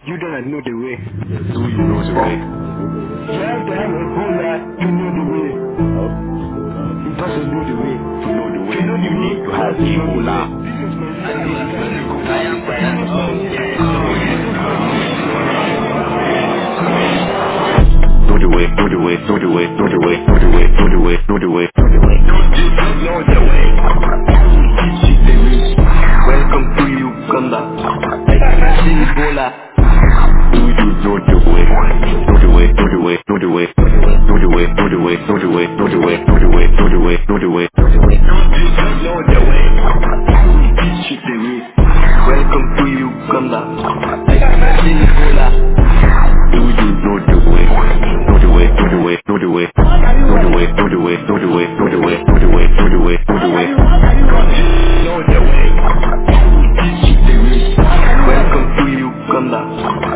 You don't know the way. Do you know the way? Tell them Ebola, you know the way. Oh, Ebola. You just know the way. To know the way, To know the you way, need to you have have to know the way. Ebola. This is my And friend. this is when you go to Africa. Oh, yeah. Know the way, know the way, know the way, know the way, know the way, know the way, know the way, know the way. Know the way. Welcome to Uganda. I see Ebola. Do you know the way? Know the way, know the way, know the way, know the way, know the way, know the way, know the way, know the way, know the way, know the way, know the way. Know the way. Shit the way. Welcome to Uganda. I see Ebola. Do you know the way? Know the way, know the way, know the way, know the way, know the way, know the way, know the way, know the way, know the way, know the way. Know the way. Shit the way. Welcome to Uganda.